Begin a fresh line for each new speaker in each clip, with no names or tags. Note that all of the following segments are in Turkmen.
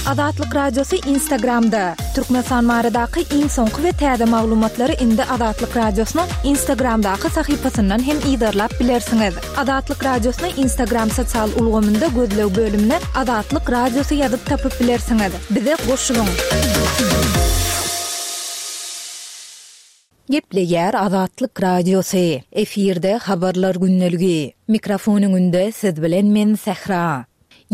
Adatlyk Radiosu Instagramda. Türkmenistan maradaky iň soňky we täze maglumatlary indi Adatlyk Radiosynyň Instagramdaky sahypasyndan hem ýerlap bilersiňiz. Adatlyk Radiosynyň Instagram sosial ulgamynda gözlew bölümine Adatlyk Radiosu ýazyp tapyp bilersiňiz. Bize goşulyň. Gepleýär Adatlyk Radiosu. Efirde habarlar günneligi. Mikrofonuň önünde siz bilen men Sehra.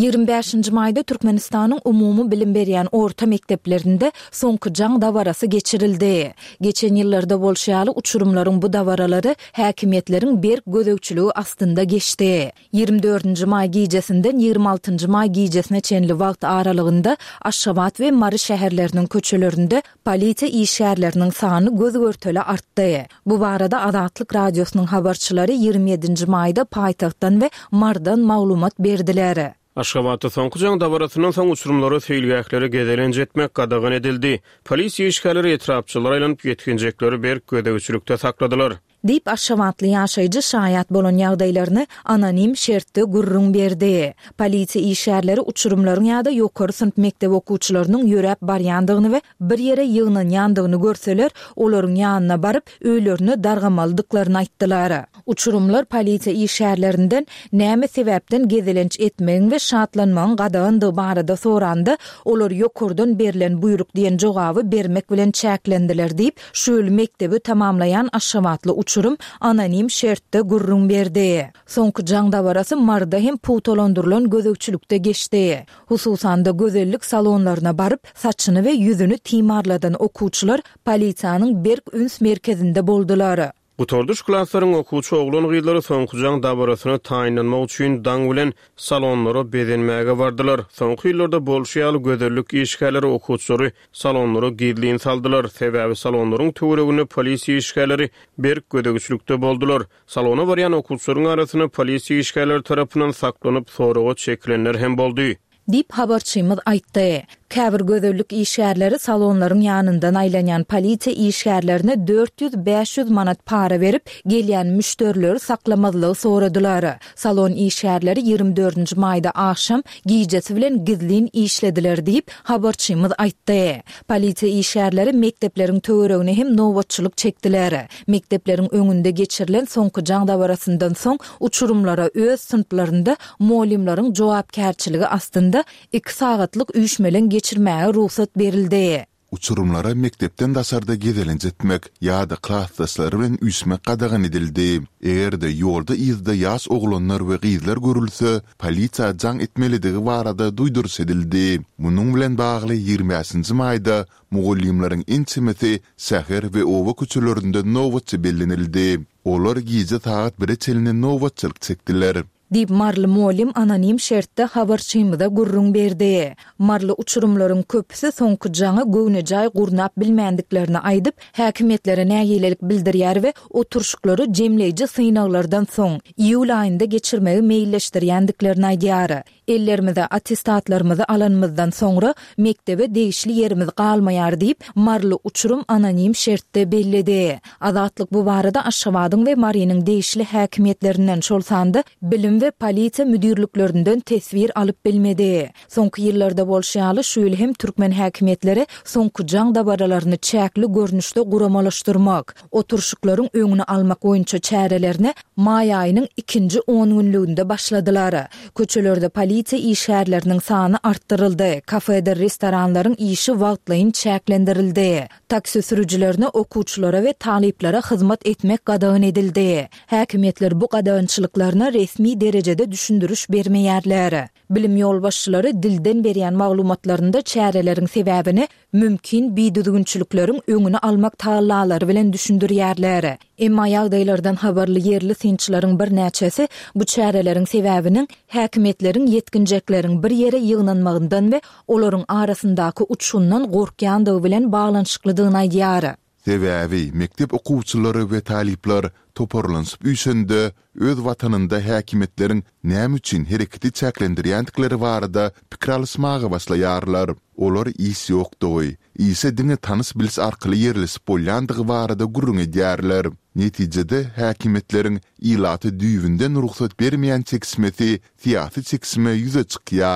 25 mayda Türkmenistanyň umumy bilim berýän orta mekdeplerinde soňky jaň dawarasy geçirildi. Geçen ýyllarda bolşaly uçurumlaryň bu dawaralary häkimetleriň bir gözegçiligi astynda geçdi. 24 may gijesinden 26 may gijesine çenli wagt aralygynda Aşgabat we Mary şäherleriniň köçelerinde polisiýa işgärleriniň sany gözgörteli artdy. Bu barada Adatlyk Radiosynyň habarçylary 27 mayda paýtagtdan we Mardan maglumat berdiler.
Aşgabatda soňky jaň dawarasynyň soň uçurumlary feýilgäkleri gedelenje etmek gadagan edildi. Polisiýa işgärleri etrapçylar aýlanyp ýetginjekleri berk gödegçilikde sakladylar.
Dip Aşgabatly ýaşaýjy şaýat bolan ýagdaýlaryny anonim şertde gurrun berdi. Polisiýa işgärleri uçurumlaryň ýa-da ýokary synp mektep okuwçylarynyň ýörep barýandygyny we bir ýere ýygnaňandygyny görseler, olaryň ýanyna baryp öýlerini dargamaldyklaryny aýtdylar. Uçurumlar polisiýa işgärlerinden näme sebäpden gedelenç etmegiň we şatlanmagyň gadagandygy barada sorandy. Olar ýokurdan berilen buyruk diýen jogaby bermek bilen çäklendiler diýip şöyle mektebi tamamlayan Aşgabatly uçurum anonim şertde gurrun berdi. Soňky jaň dawarasy Marda hem putolandyrylan gözegçilikde geçdi. Hususanda gözellik salonlaryna baryp saçyny we ýüzüni timarladan okuwçylar polisiýanyň Berk üns merkezinde boldular.
Bu torduş klaslaryň okuwçy oglan gyýlary soňky jaň dawarasyny taýinlanmak üçin daň bilen salonlary bezenmäge bardylar. Soňky ýyllarda bolşaýaly gözellik işgärleri okuwçylary salonlary gizliň saldylar. Sebäbi salonlaryň töweregine polisiýa işgärleri berk gödegçilikde boldular. Salona barýan okuwçylaryň arasyna polisiýa işgärleri tarapyndan saklanyp soraga çekilenler hem boldy.
Dip habarçymyz aýtdy. Käbir gözellik işgärleri salonlaryň ýanyndan aýlanýan polisiýa işgärlerine 400-500 manat para berip gelýän müşterileri saklamadylygy soradylar. Salon işgärleri 24 mayda akşam gijesi bilen gizlin işlediler diýip habarçymyz aýtdy. Polisiýa işgärleri mektepleriň töweregine hem nowatçylyk çekdiler. Mektepleriň öňünde geçirilen soňky jaň dawarasyndan soň uçurumlara öz synplarynda molimlaryň jogapkärçiligi astynda 2 sagatlyk üýşmelen geçirmäge ruhsat berildi.
Uçurumlara mektepden dasarda gedelenje etmek ýa-da klassdaşlary bilen üýsmek gadagan edildi. Egerde ýolda ýyzda ýaş oglanlar we gyzlar görülse, polisiýa jaň etmelidigi barada duýdurys edildi. Munyň bilen bagly 25 maýda mugallimlaryň intimeti şäher we owa köçelerinde nowatçy bellenildi. Olar gije saat 1-e çelini nowatçylyk çekdiler.
Dip Marly molim anonim şertde habarçymyza gurrun berdi. Marly uçurumlaryň köpüsi soňky jaňy göwnejay gurnap bilmendiklerini aýdyp, häkimetlere nägilelik bildirýär we oturşuklary jemleýji synaglardan soň iýul aýynda geçirmegi meýilleşdirýändiklerini aýdýar. Ellerimize attestatlarymyzy alanmyzdan soňra mektebe degişli ýerimiz galmaýar diýip Marly uçurum anonim şertde belledi. Adatlyk bu barada Aşgabatyň we Marynyň degişli häkimetlerinden şolsandy bilim ve polisiýa müdürliklerinden tesvir alyp bilmedi. Soňky ýyllarda bolşaýaly şöyle hem türkmen häkimetleri soňky jaň dabaralaryny çäkli görnüşde guramalaşdyrmak, oturşuklaryň öňüni almak boýunça çärelerini may aýynyň 2-nji 10 günlüğünde başladylar. Köçelerde polisiýa işgärleriniň sany arttyryldy. Kafede restoranlaryň işi wagtlaýyn çäklendirildi. Taksi sürüjilerine, okuwçylara we talyplere hyzmat etmek gadagan edildi. Häkimetler bu gadagançylyklaryna resmi derejede düşündürüş bermeýärler. Bilim ýolbaşçylary dilden berýän maglumatlarynda çäreleriň sebäbini mümkin biýdüdügünçilikleriň öňüni almak taýlalary bilen düşündirýärler. Emma ýagdaýlardan habarly ýerli synçylaryň bir näçesi bu çäreleriň sebäbiniň häkimetleriň ýetginjekleriň bir ýere ýygnanmagyndan we olaryň arasyndaky uçuşundan gorkýandygy bilen baglanşyklydygyny aýdýar.
Sebäbi mektep okuwçylary we talipler toparlanıp üýsende öz watanynda häkimetleriň näme üçin hereketi çäklendirýändikleri barada pikir alysmaga başlaýarlar. Olar ýygy ýokdy. Ýygy diňe tanys bilis arkaly ýerlesip bolýandygy barada gurrun edýärler. Netijede häkimetleriň ilaty düýbünden ruhsat bermeýän çekismeti, siýasy çekisme ýüze çykýar.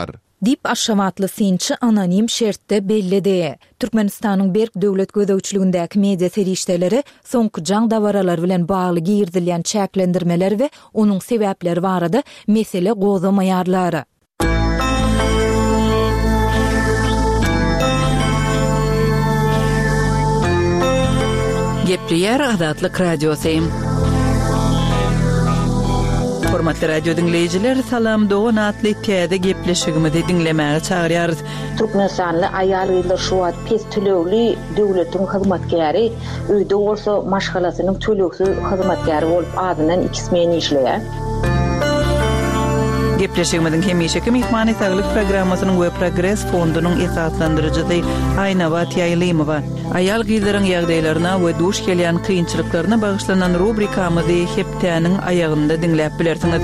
dip aşamatly sinçi anonim şertde bellidi. Türkmenistanyň Berk döwlet gözegçiligindäki media serişdeleri soňky jaň dabaralar bilen bagly girdilýän çäklendirmeler we onuň sebäpleri barada mesele gozamaýarlar.
Gepliyer Adatlyk Radiosyň. Hormatly radio dinleyijiler, salam dogan atly täze gepleşigimizi dinlemäge çagyrýarys.
Türkmenistanly aýal gyzlar şu wagt pes tölegli döwletiň hyzmatkäri, öýde bolsa maşgalasynyň töleksiz hyzmatkäri bolup adynan 2 men işleýär.
Gepleşigimiziň hemişeki mehmany saglyk programmasynyň we Progress fondunyň esaslandyrjysy Aýnabat Ýaýlymowa aýal gyzlaryň ýagdaýlaryna we duş gelýän kynçylyklaryna bagyşlanan rubrikamyzy heptäniň aýagynda dinläp bilersiňiz.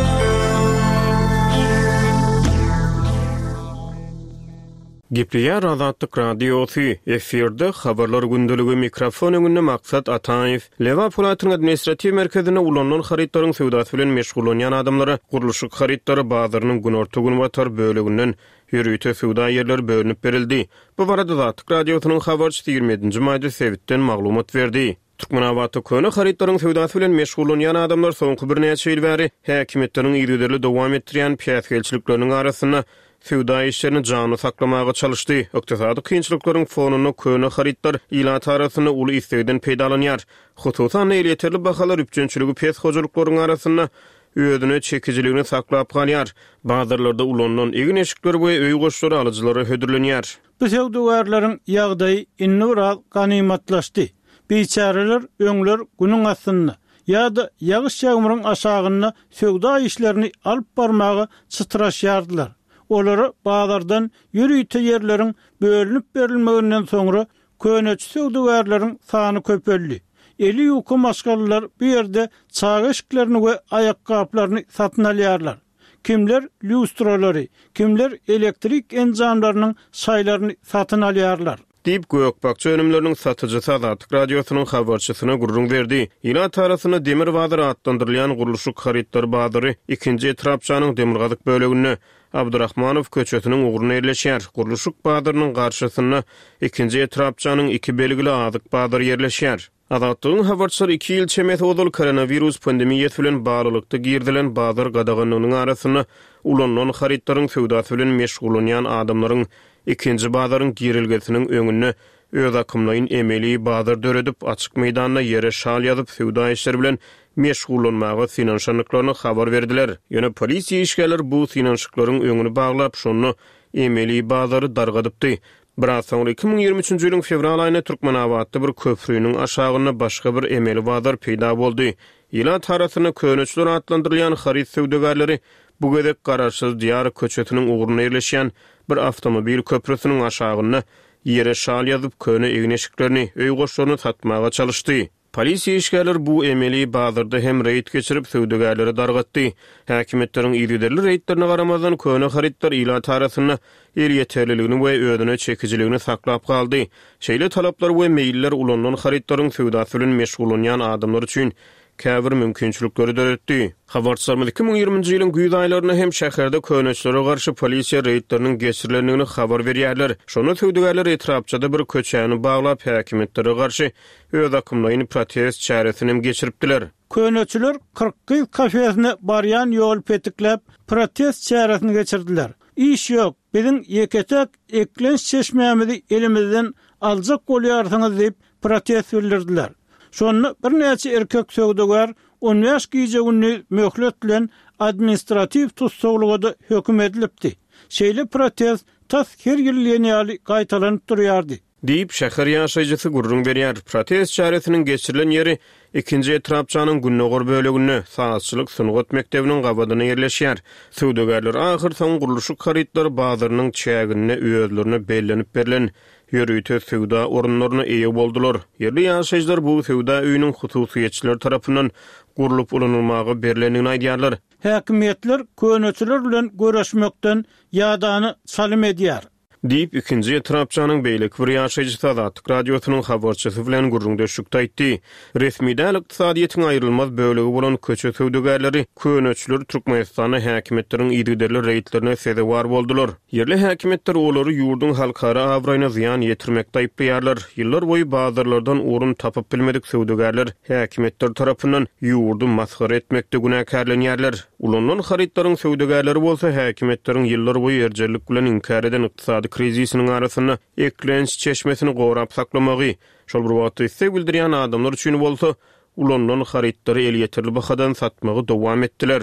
Gepliyer Adatlyk Radiosy efirde habarlar gündüligi mikrofon öňünde Maksat Ataýew. Leva Polatyň administrativ merkezine ulanan haritlaryň sewdasy bilen meşgul bolýan adamlara gurulşyk haritlary bazarynyň günorta gün watar bölüginden ýürüýte sewda ýerleri bölünip berildi. Bu barada Adatlyk Radiosynyň habarçysy 27-nji maýda Sewitden maglumat berdi. Türkmenabaty köne haritlaryň sewdasy bilen meşgul bolýan adamlar soňky bir neçe ýyl bäri häkimetleriň ýürüýderli dowam etdirýän piýasgelçilikleriniň arasyna sewda işlerini canlı saklamaga çalışdy. Ökdesady kynçylyklaryň fonuny köne haritlar ilat arasyna uly istegden peýdalanýar. Hususan ýeterli bahalar üpçünçiligi pes hojalyklaryň arasyna öýdüne çekijiligini saklap galýar. Bazarlarda ulanan egin eşikler we öý goşlary alyjylary hödürlenýär.
Bu sewdagarlaryň ýagdaýy innurat ganymatlaşdy. Biçareler öňler günüň asyny ýa-da ýagyş ýağmurun aşagyna sewda işlerini alyp barmagy çytraşýardylar. Olary bazardan ýürüýte ýerleriň bölünip berilmeginden soňra köneçi sewdagarlaryň sany köpeldi. Eli ýuky maşgalylar bu ýerde çagyşyklaryny we aýakgaplaryny satyn alýarlar. Kimler lustralary, kimler elektrik enjamlarynyň saýlaryny satyn alýarlar.
Dip Gökbakçı önümlerinin satıcısı Adatlyk Radiosynyň habarçysyna gurrun berdi. Ilat arasyna demir bazary atlandyrylýan gurulşyk haritlar bazary 2-nji etrapçanyň demirgazyk bölегine Abdurrahmanow köçetiniň ugruna ýerleşýär. Gurulşyk bazarynyň garşysyna 2-nji etrapçanyň 2 belgili azyk bazary ýerleşýär. Adatlyň habarçylary 2 ýyl çemet odul koronavirus pandemiýasy bilen baglanykda girdilen bazar gadaganynyň arasyna ulanan haritlaryň sewdasy bilen meşgul bolýan adamlaryň 2-nji bazaryň girilgesiniň öňüne öz akymlaryň emeli bazar döredip açyk meýdanyna ýere şal ýazyp sewda işleri bilen meşgul bolmagy finansiýanyklaryny habar berdiler. Ýöne polisiýa işgärler bu finansiýaklaryň öňüni baglap şonu emeli bazary dargadypdy. Biraz soňra 2023-nji ýylyň fevral aýyna Türkmenabatda bir köprüniň aşagyna başga bir emeli bazar peýda boldy. Ilat arasyna köneçler atlandyrylýan harit sewdagarlary bu gedek garaşsyz diýar köçetiniň ugruna ýerleşýän bir avtomobil köprüsiniň aşagyna ýere şal ýazyp köne egin eşiklerini, öý goşlaryny satmaga çalışdy. Polisiýa işgärler bu emeli bazarda hem reýt geçirip sewdagarlary dargatdy. Häkimetleriň ýürüýderli reýtlerine garamazdan köne haritlar ilat arasyna ýeterliligini we öýdüne çekijiligini saklap galdy. Şeýle talaplar we meýiller ulanan haritlaryň sewdasy bilen meşgul bolýan adamlar üçin käbir mümkinçilikleri döretdi. Habarçylarymyz 2020-nji ýylyň güýz aýlaryna hem şäherde köneçlere garşy polisiýa reýtleriniň geçirilendigini habar berýärler. Şonu sewdagarlar etrapçada bir köçäni baglap häkimetlere garşy öz akymlaryny protest çäresini geçiripdiler.
Köneçiler 40 kafesine barýan ýol petiklep protest çäresini geçirdiler. İş ýok, biziň ýeketek eklenç çeşmämizi elimizden aljak bolýarsyňyz diýip protest bildirdiler. Şonu bir neçe erkek sewdagar 10 ýaş giýjegini möhlet bilen administrativ tutsaglyga hökm edilipdi. Şeýle protest tas her ýyl ýene gaýtalanyp durýardy.
Diýip şäher ýaşaýjysy gurrun berýär. Protest çäresiniň geçirilen ýeri 2-nji etrapçanyň günnägör bölегine saatçylyk Sungat mekdebiniň gabadyna ýerleşýär. Sewdagarlar ahyr soň gurulşyk haritlar bazarynyň çägine öýdlerine bellenip berilen ýürüýte sewda orunlaryna eýe boldular. Ýerli ýaşaýjylar bu sewda öýüniň hususiýetçiler tarapyndan gurulup ulanylmagy berilenini aýdýarlar.
Häkimetler köneçiler bilen görüşmekden ýadany salym edýär.
Deyip ikinci etrapçanın beýleki bir ýaşaýjy Azatlyk radiosynyň habarçysy bilen gurrundaşykda aýtdy. Resmiýdäl ykdysadyýetyň aýrylmaz bölegi bolan köçe söwdegärleri, köňeçler Türkmenistana häkimetleriň ýigderli reýtlerine sebäp boldular. Yerli häkimetler olary ýurdun halkara awraýyna ziýan ýetirmekde aýplaýarlar. Ýyllar boýy bazarlardan orun tapyp bilmedik söwdegärler häkimetler tarapyndan ýurdu masxara etmekde günäkärlenýärler. Ulandan haritlaryň söwdegärleri bolsa häkimetleriň ýyllar boýy erjerlik bilen inkar eden ykdysady krizisiniň arasyna eklenç çeşmesini gorap saklamagy, şol bir wagtda ise bildirýän adamlar üçin bolsa ulandan haritlary el ýetirli bahadan satmagy dowam etdiler.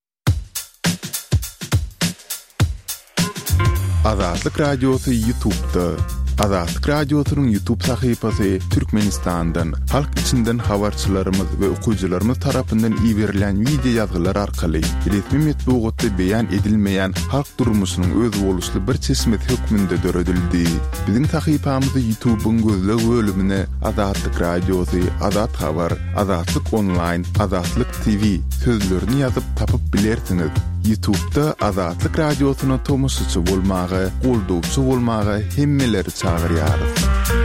Azatlyk radiosu YouTube'da. Azatlyk radiosynyň YouTube sahypasy Türkmenistandan, halk içinden habarçylarymyz we okuwçylarymyz tarapyndan iýerilen video ýazgylar arkaly resmi metbuatda beýan edilmeýän halk durmuşynyň öz boluşly bir çeşmet hökmünde döredildi. Biziň sahypamyzy YouTube'un gözleg bölümine Azatlyk radiosu, Azat habar, Azatlyk online, Azatlyk TV sözlerini ýazyp tapyp bilersiňiz. YouTube'da Azatlyk radiosyna tomuşçy bolmagy, goldowçy bolmagy hemmeleri çağırýarys.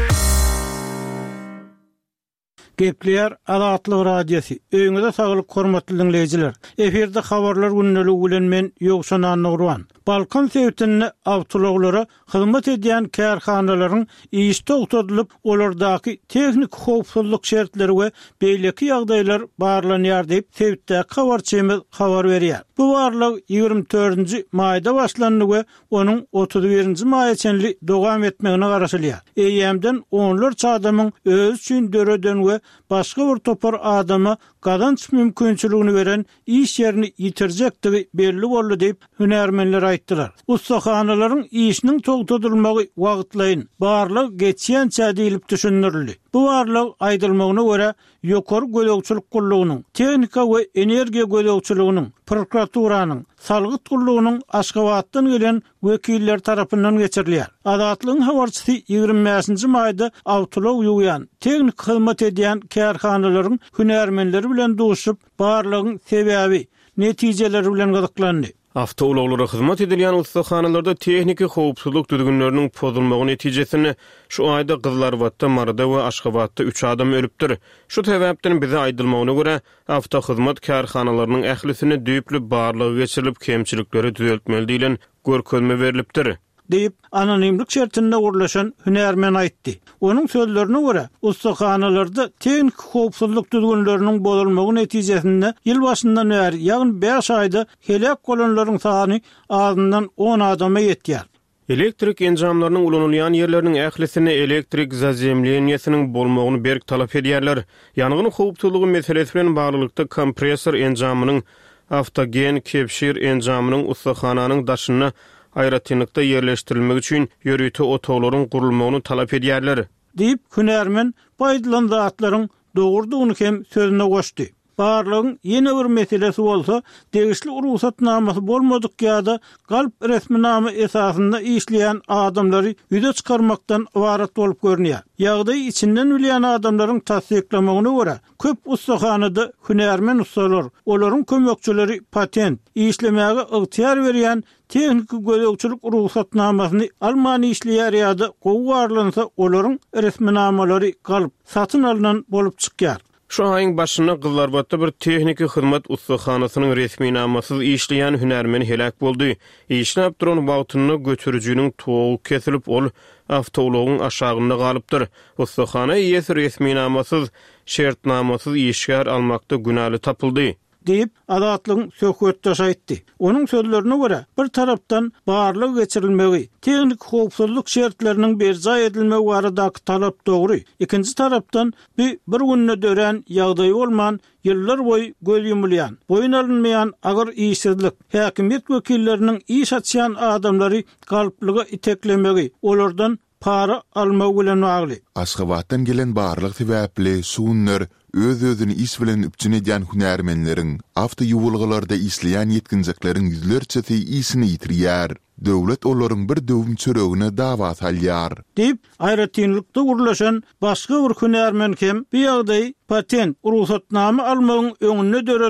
Gepleýär Azatlyk radiosu. Öňüňizde saglyk hormatly dinleýijiler. Eferde habarlar günneligi bilen men Ýogşan Nurwan. Balkan sewtini awtologlara hyzmat edýän kärhanalaryň iş togtadylyp olardaky tehnik howpsuzlyk şertleri we beýleki ýagdaýlar barlanýar diýip sewtde habarçymyz habar berýär. Bu barlyk 24-nji maýda başlandy we onuň 31-nji maýaçenli dowam etmegine garaşylýar. Eýemden onlarça adamyň öz üçin döreden we başga bir topar adama gadanç mümkinçiligini beren iş ýerini ýitirjekdigi belli boldy diýip hünärmenler aýtdylar. Ustaxanalaryň işiniň togtadylmagy wagtlaýyn barlyk geçýänçä diýilip düşünürildi. Bu barlyk aýdylmagyna görä ýokary gölegçilik gullugynyň, tehnika we energiýa gölegçiliginiň, prokuraturanyň, salgyt gullugynyň Aşgabatdan gelen wekiller tarapyndan geçirilýär. Azatlygyň habarçysy 25-nji maýda awtolog ýuwyan, tehnik hyzmat edýän kärhanalaryň hünärmenleri bilen duşup barlygyň sebäbi, netijeleri bilen gyzyklandy.
Awtologlara hyzmat edilýän ustaxanalarda tehniki howpsuzlyk düzgünleriniň pozulmagy netijesinde şu aýda Gızlarwatda, Marada we Aşgabatda 3 adam ölüpdir. Şu sebäpden bize aýdylmagyna görä, awtohyzmat kärhanalarynyň ählisine düýpli barlygy geçirilip kemçilikleri düzeltmeli diýilen görkezme berilipdir.
Deyip anonimlik şertinde urlaşan hünärmen aýtdy. Onun sözlerine göre ustaxanalarda tehnik howpsuzlyk düzgünleriniň bozulmagy netijesinde ýyl başyndan bäri ýagny 5 aýda helak bolanlaryň sany azyndan 10 adama ýetýär.
Elektrik enjamlarynyň ulanylýan ýerleriniň ählisine elektrik zazemlenýesiniň bolmagyny berk talap edýärler. Ýangyn howpsuzlygy meselesi bilen baglykda kompressor enjamynyň, avtogen kepşir enjamynyň ustaxananyň daşyna aýratynlykda ýerleşdirilmek üçin ýörüýte otoglaryň gurulmagyny talap edýärler.
Diýip hünärmen paýdalan zatlaryň dogurdygyny hem sözüne goşdy. Barlygyň ýene bir meselesi bolsa, degişli ruhsatnamasy bolmadyk ýa-da galp resminama esasynda işleýän adamlary ýüze çykarmakdan ibaret bolup görünýär. Ýagdaý içinden bilýän adamlaryň tasdiklamagyna görä, köp ustaxanada hünärmen ustalar, olaryň kömekçileri patent, işlemäge ygtyar berýän tehnik gölegçilik ruhsatnamasyny almany işleýär ýa-da gowy olaryň resminamalary galp satyn alynan bolup çykýar.
Şu aýyň başyna Gızlarwatda bir tehniki hyzmat ustaxanasynyň resminamasyz işleýän hünärmen helak boldy. İşläp duran wagtyny götürjüniň togy kesilip ol awtologyň aşagynda galypdyr. Ustaxana ýesi resminamasyz, şertnamasyz işgär almakda günäli tapyldy.
Deyip Azatlygyň söhbetdaş aýtdy. Onuň sözlerine görä, bir tarapdan barlyk geçirilmegi, tehnik howpsuzlyk şertleriniň berja edilmegi baradaky talap dogry. Ikinji tarapdan bir günne dören ýagdaý bolman, ýyllar boýy göz ýumulýan, boyun alınmayan agyr işsizlik, häkimet wekilleriniň iş açýan adamlary galplyga iteklemegi, olardan para almagy bilen bagly.
Aşgabatdan gelen barlyk sebäpli suunlar öz-özüni iş bilen üpçün edýän hünärmenleriň awto ýuwulgylarda işleýän ýetkinjeklerin ýüzlerçesi işini ýitirýär. Döwlet olaryň bir döwüm çöregine dawa salýar.
Diýip aýratynlykda gurlaşan başga bir hünärmen hem bu ýagdaý patent ruhsatnama almagyň öňüne döredilen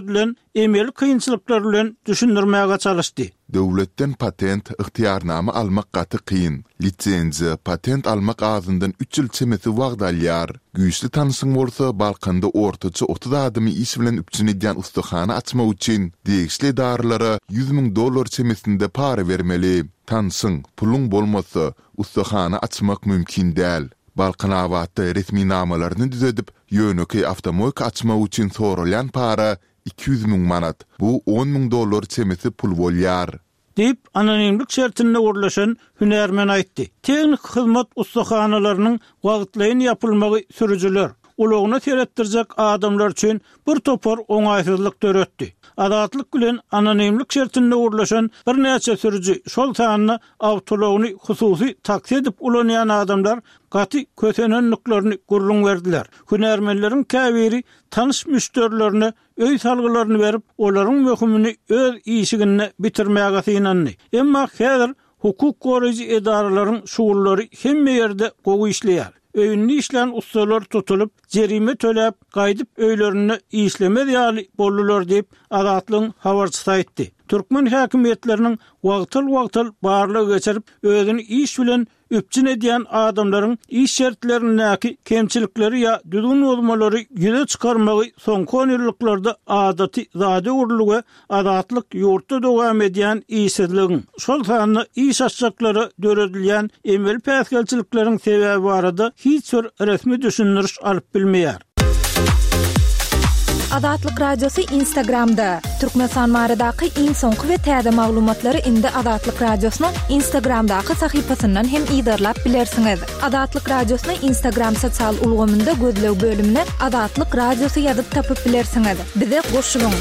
emeli kıyınçılıklar bilen düşündirmäge çalışdy.
Döwletden patent ıhtiyarnama almak gaty kıyın. Lisenziya, patent almak ağzından 3 yıl çemesi wagdalýar. Güýçli tanysyn bolsa, Balkanda ortaça 30 adymy iş bilen üpçün edýän ustahana açmak üçin degişli daralara $100,000 çemesinde para vermeli. Tansın, pulun bolmasa, ustahana açmak mümkin däl. Balkan awatta resmi namalaryny düzedip, ýönöki awtomobil açmak üçin soralan para $200,000 manat. Bu $10,000 çemesi pul bolýar.
Deyip anonimlik şertinde uğurlaşan hünermen aýtdy. Teknik hyzmat ustahanalarının wagtlaýyn yapylmagy sürüjüler uluguna seretdirjek adamlar üçin bir topar oňaýsyzlyk döretdi. Adatlyk bilen anonimlik şertinde uğurlaşan bir näçe sürüjü şol sanyny awtologyny hususy taksir edip ulanýan adamlar gaty kösenenliklerini gurrun berdiler. Hünermenleriň käbiri tanış müşterilerine öý salgylaryny berip, olaryň möhümini öz işigine bitirmäge synandy. Emma häzir hukuk goraýjy edaralaryň şugullary hemme ýerde gowy işleýär. Öýünli işlän ustalar tutulup, jerime töläp, gaýdyp öýlerini işlemez ýaly boldular diýip Adatlyň habarçysy aýtdy. Türkmen häkimetleriniň wagtyl barlygy geçirip, özüni iş bilen üpçün edýän adamlaryň iş şertlerindäki kemçilikleri ýa düzgün bolmalary ýüze çykarmagy soňky ýyllarda adaty zady urlugy adatlyk ýurtda dowam edýän işsizligiň şol sanyny iş açaklary döredilýän emel päsgelçilikleriň sebäbi barada hiç bir resmi düşündiriş alyp bilmeýär.
Adatlyk radiosu Instagramda. Türkmenistan maradaky iň soňky we täze maglumatlary indi Adatlyk radiosynyň Instagramdaky sahypasyndan hem ýydarlap bilersiňiz. Adatlyk radiosyny Instagram sosial ulgamynda gözlew bölümine Adatlyk radiosu ýazyp tapyp bilersiňiz. Bize goşulyň.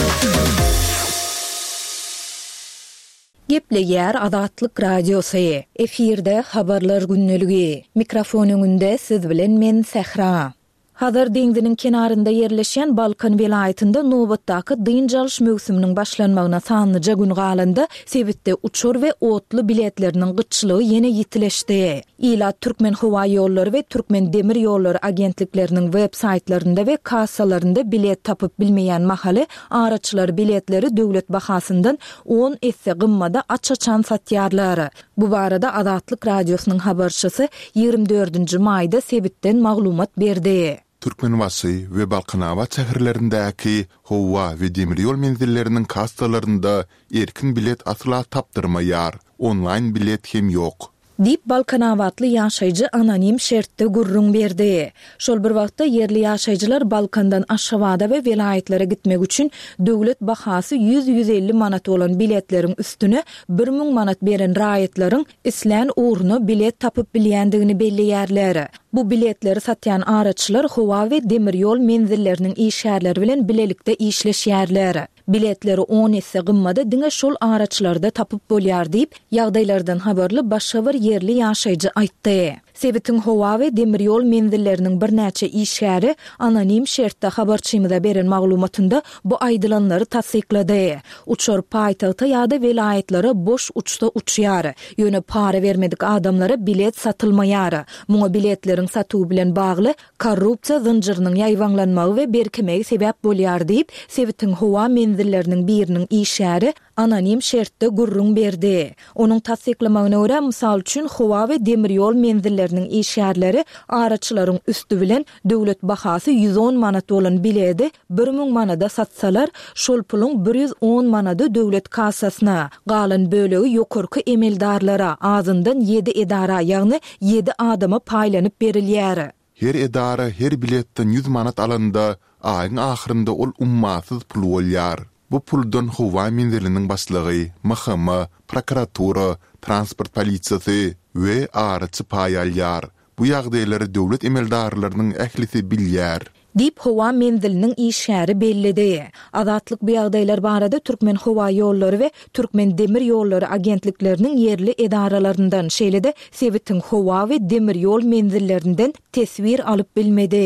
Gepleýär Adatlyk radiosu. Efirde habarlar günneligi. Mikrofon öňünde siz bilen men Sehra. Hazır deňdiniň kenarynda ýerleşýän Balkan welaýatynda nobatdaky dynjalyş mögsüminiň başlanmagyna sanlyja gün galandy. Sebitde uçur we otly biletleriniň gyçylygy ýene ýitileşdi. Ila Türkmen howa ýollary we Türkmen demir ýollary agentlikleriniň web saytlarynda we kassalarynda bilet tapyp bilmeýän mahaly araçlar biletleri döwlet bahasyndan 10 esse gymmada açaçan satýarlar. Bu barada Adatlyk radiosynyň habarçysy 24-nji maýda Sebitden maglumat berdi.
Türkmenwasy we Balkanawa şäherlerindäki howa we demir ýol menzilleriniň kassalarynda erkin bilet asla tapdyrmaýar. Online bilet hem ýok.
Dip Balkanawatly ýaşaýjy anonim şertde gurrun berdi. Şol bir wagtda yerli ýaşaýjylar Balkandan aşawada we welaýatlere gitmek üçin döwlet bahasy 100-150 manat bolan biletleriň üstüne 1000 manat beren raýatlaryň islen uğruna bilet tapyp bilýändigini belleýärler. Bu biletleri satýan araçlar howa we demir ýol menzilleriniň işgärleri bilen bilelikde işleşýärler. Biletleri 10 esse gymmada diňe şol araçlarda tapyp bolýar diýip ýagdaýlardan habarly başga bir yerli ýaşaýjy aýtdy. Sebitiň howa we demir ýol menzilleriniň bir näçe işgäri anonim şertde habarçymyza beren maglumatynda bu aýdylanlary tasdiklady. Uçur paýtagta ýa-da welaýatlary boş uçda uçýar. Ýöne para vermedik adamlara bilet satylmaýar. Muňa biletleriň satuwy bilen bagly korrupsiýa zynjyrynyň ýaýwanlanmagy we berkemegi sebäp bolýar diýip Sebitiň howa menzilleriniň biriniň işgäri anonim şertde gurrun berdi. Onuň tasdiklamagyna görä, mysal üçin howa we demir ýol menzilleriniň işgärleri araçlaryň üstü bilen döwlet bahasy 110 manat bolan bileti 1000 manada satsalar, şol pulun 110 manady döwlet kassasyna, galan bölegi ýokurky emeldarlara, azyndan 7 edara, ýagny 7 adama paýlanyp berilýär.
Her edara her biletden 100 manat alanda aýyň ahyrynda ol ummasyz pul bolýar. Bu puldan howa menziliniň başlygy, mahkama, prokuratura, transport polisiýasy we araçy paýalýar. Bu ýagdaýlary döwlet emeldarlarynyň ählisi bilýär.
Dip howa menziliniň işgäri bellidi. Adatlyk bu ýagdaýlar barada Türkmen howa ýollary we Türkmen demir ýollary agentlikleriniň yerli edaralaryndan şeýlede Sebitiň howa we demir ýol menzillerinden tesbir alyp bilmedi.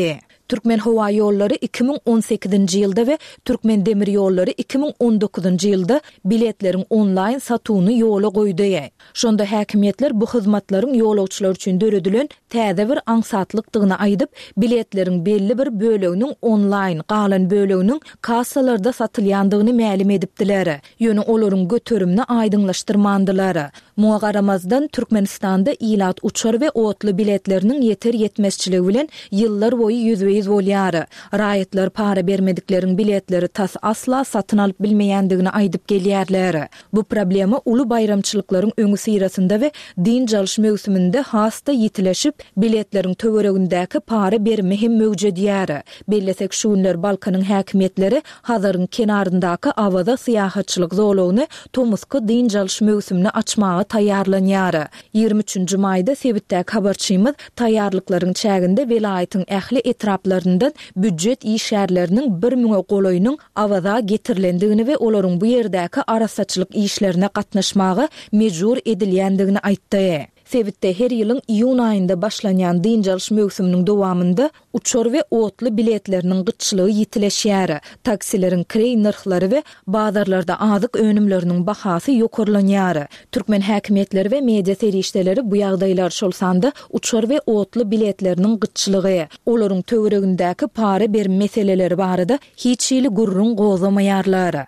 Türkmen Hava Yolları 2018-nji ýylda we Türkmen Demir Yolları 2019-njy ýylda biletlerin online satuwyny ýola goýdy. Şonda häkimetler bu hyzmatlaryň ýolagçylar üçin döredilen täze bir aňsatlygyny aýdyp, biletlerin belli bir böleginiň online, galan böleginiň kassalarda satylýandygyny ma'lum edipdiler. Ýöne olaryň götürümini aýdyňlaşdyrmandylar. Muňa garamazdan Türkmenistanda ilat uçar we otly biletleriniň yeter yetmezçiligi bilen ýyllar boyu ýüzbeýiz bolýar. Raýatlar para bermediklerin biletleri tas asla satyn alyp bilmeýändigini aýdyp gelýärler. Bu problema ulu bayramçylyklaryň öňü syrasynda we din jalyş mewsüminde hasta ýitileşip biletlerin töweregindäki para berme hem mewjud ýar. Bellesek şu günler Balkanyň häkimetleri hazaryň kenaryndaky awada syýahatçylyk zolawyny Tomuska din jalyş mewsümini açmagy taýýarlanýar. 23-nji maýda sebitdäki habarçymyz taýýarlyklaryň çäginde welaýatyň ähli etraplaryndan büdjet işärleriniň 1000 goloýunyň awada getirilendigini we olaryň bu ýerdäki arasaçylyk işlerine gatnaşmagy mejbur edilýändigini aýtdy. Sebitde her ýylyň iýun aýynda başlanýan din jalyş mewsüminiň dowamında uçar we otly biletleriniň gyçylygy ýitileşýär. Taksileriň krey narhlary we bazarlarda azyk önümleriniň bahasy ýokurlanýar. Türkmen häkimetleri we media serişdeleri bu ýagdaýlar şolsanda uçar we otly biletleriniň gyçylygy, olaryň töweregindäki para berme meseleleri barada hiç ýyly gurrun gozamaýarlar.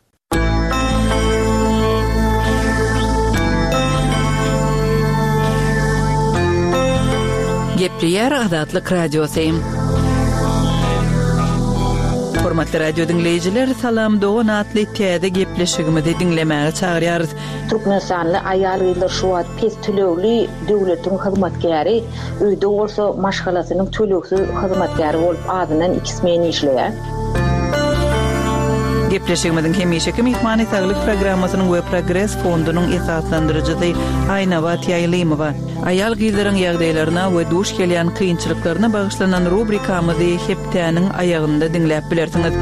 Gepliyer Adatlyk Radiosyň. Hormatly radio dinleyijiler, salam dogan atly täze gepleşigimizi dinlemäge çagyrýarys.
Türkmenistanly aýal gyzlar şu wagt pes tölegli döwletiň hyzmatkäri, öýde bolsa maşgalasynyň töleksiz hyzmatkäri bolup adynan 2 meni işleýär.
Gepleşigimizin hemişeki mihmany saglyk programmasynyň we Progress fondunyň esaslandyrjysy Aýna Wat Ýaýlymowa aýal gyzlaryň ýagdaýlaryna we duş gelýän kynçylyklaryna bagyşlanan rubrikamyzy hepdäniň aýagynda dinläp bilersiňiz.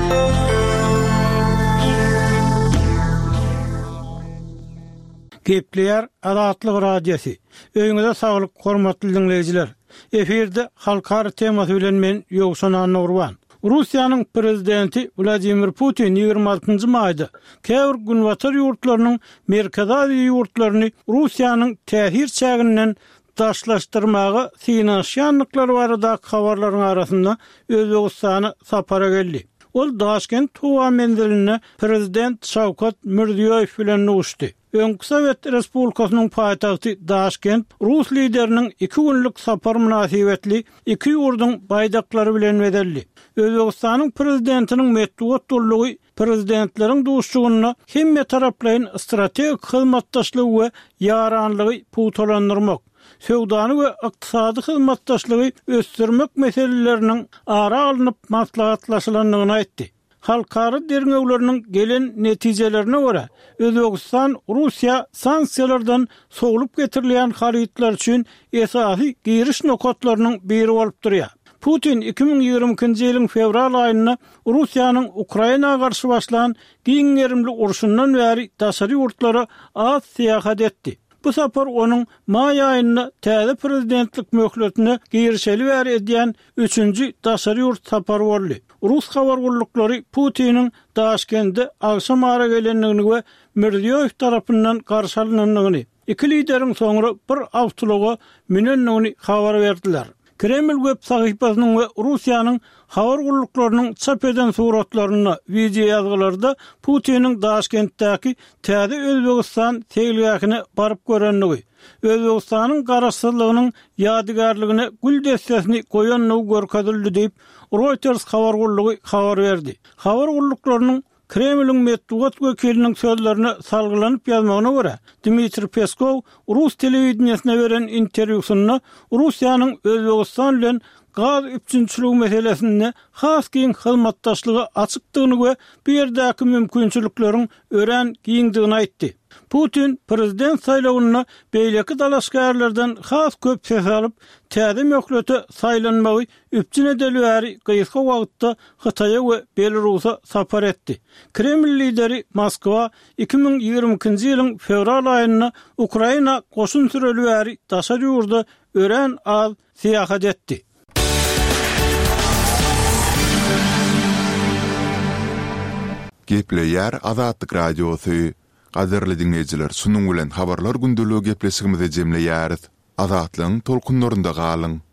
Gepleýär Adatlyk Radiosy. Öýüňizde saglyk, hormatly dinleyijiler. Eferde halkary temasy bilen men Ýogşan Nurwan. Russiýanyň prezidenti Vladimir Putin 26-njy maýda käwr günwatar ýurtlarynyň merkezäri ýurtlaryny Russiýanyň tähir çäginden daşlaşdyrmagy synanýanlyklary barada habarlaryň arasynda Özbegistany sapara geldi. Ol Daşkent Tuwa menziline prezident Şawkat Mirziýoýew bilen uçdy. Öňkü Sowet Respublikasynyň paýtagty Daşkent Rus lideriniň 2 günlük sapar münasibetli 2 ýurduň baýdaklary bilen bedelli. Özbegistanyň prezidentiniň metduat dollugy prezidentleriň duşçugyny hemme taraplaryň strategik hyzmatdaşlygy we ýaranlygy putolandyrmak, söwdany we ykdysady hyzmatdaşlygy ösdürmek meseleleriniň ara alınıp maslahatlaşylandygyny aýtdy. Halkary derňewleriniň gelen netijelerine görä Özbegistan Russiýa sanksiýalardan soglup getirilýän harytlar üçin esasy giriş nokatlarynyň biri bolup durýar. Putin 2022-nji ýylyň fevral aýynda Russiýanyň Ukrainaga garşy başlanan giňerimli urşundan bäri daşary ýurtlara az syýahat etdi. Bu sapar onun may aýynda täze prezidentlik möhletine girişeli bäri edýän 3-nji daşary ýurt sapary boldy. Rus habar gullukları Putin'in Daşkent'de akşam ara gelenligini we Mirziýoýew tarapyndan garşy alynanlygyny, iki liderin soňra bir awtologa minenligini habar berdiler. Kreml web sahypasynyň we Russiýanyň habar gulluklarının çap eden suratlaryna video ýazgylarda Putin'in Daşkentdäki täze Özbegistan teýilgäkine baryp görenligi, Özbegistanyň garaşsyzlygynyň ýadygarlygyna gül destesini goýanlygy görkezildi diýip Reuters habar gullugy habar berdi. Habar gulluklarının Kremlin metduat wekiliniň sözlerine salgylanyp ýazmagyna görä, Dmitri Peskov Rus telewizionyna beren interwýusynda Russiýanyň Özbegistan bilen gaz üçinçiligi meselesinde has giň hyzmatdaşlygy açykdygyny we bu ýerdäki mümkinçilikleriň ören giňdigini aýtdy. Putin prezident saýlawyna beýleki dalaşgarlardan has köp ses alyp, täze möhlete saýlanmagy üpçün edilýäri gysga wagtda Hytaýa we Belarusa sapar etdi. Kreml lideri Moskwa 2022-nji ýylyň fevral aýynda Ukraina goşun sürelýäri daşary ýurda ören az syýahat etdi.
Gepleýär Azatlyk Radiosu. Gaderli dinleyijiler, sunuň bilen habarlar gündülügi gepleşigimize jemleýäris. Azatlyň tolkunlarynda galyň.